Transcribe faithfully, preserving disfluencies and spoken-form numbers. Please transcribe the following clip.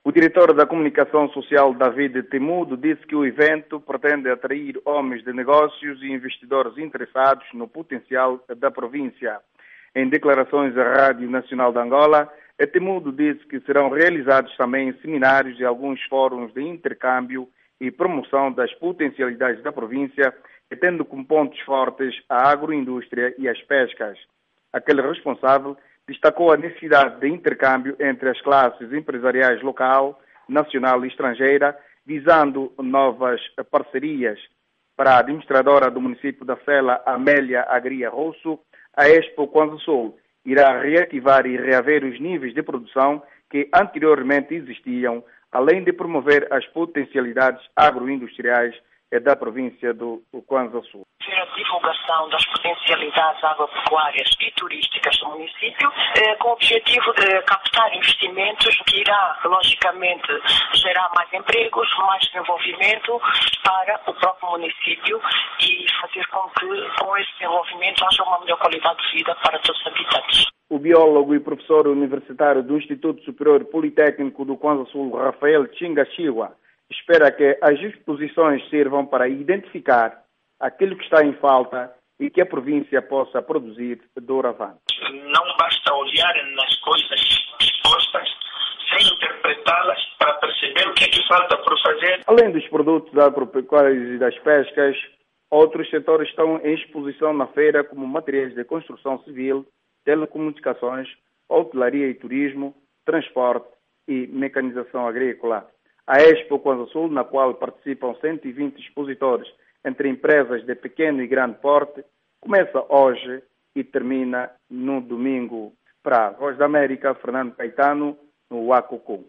O diretor da comunicação social, David Temudo, disse que o evento pretende atrair homens de negócios e investidores interessados no potencial da província. Em declarações à Rádio Nacional de Angola, Temudo disse que serão realizados também seminários e alguns fóruns de intercâmbio e promoção das potencialidades da província, tendo como pontos fortes a agroindústria e as pescas. Aquele responsável destacou a necessidade de intercâmbio entre as classes empresariais local, nacional e estrangeira, visando novas parcerias. Para a administradora do município da Sela, Amélia Agria Rosso, a Expo Kwanza Sul irá reativar e reaver os níveis de produção que anteriormente existiam, além de promover as potencialidades agroindustriais da província do Kwanza Sul. A divulgação das potencialidades agropecuárias e turísticas do município, eh, com o objetivo de captar investimentos que irá, logicamente, gerar mais empregos, mais desenvolvimento para o próprio município e fazer com que, com esse desenvolvimento, haja uma melhor qualidade de vida para todos os habitantes. O biólogo e professor universitário do Instituto Superior Politécnico do Kwanza Sul, Rafael Chingachiwa, espera que as exposições sirvam para identificar aquilo que está em falta e que a província possa produzir doravante. Não basta olhar nas coisas expostas sem interpretá-las para perceber o que é que falta por fazer. Além dos produtos agropecuários e das pescas, outros setores estão em exposição na feira, como materiais de construção civil, telecomunicações, hotelaria e turismo, transporte e mecanização agrícola. A Expo Kwanza Sul, na qual participam cento e vinte expositores entre empresas de pequeno e grande porte, começa hoje e termina no domingo. Para a Voz da América, Fernando Caetano, no Uacucum.